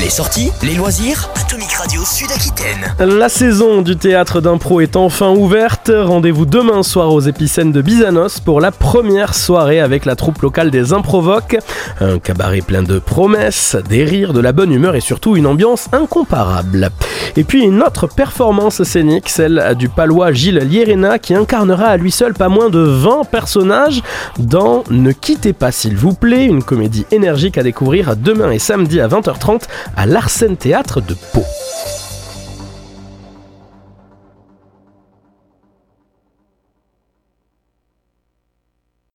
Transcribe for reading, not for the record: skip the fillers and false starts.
Les sorties, les loisirs, Atomic Radio Sud-Aquitaine. La saison du théâtre d'impro est enfin ouverte. Rendez-vous demain soir aux Épicènes de Bizanos pour la première soirée avec la troupe locale des Improvoques. Un cabaret plein de promesses, des rires, de la bonne humeur et surtout une ambiance incomparable. Et puis une autre performance scénique, celle du palois Gilles Lierena qui incarnera à lui seul pas moins de 20 personnages dans Ne quittez pas s'il vous plaît, une comédie énergique à découvrir demain et samedi à 20h30 à l'Arsène Théâtre de Pau.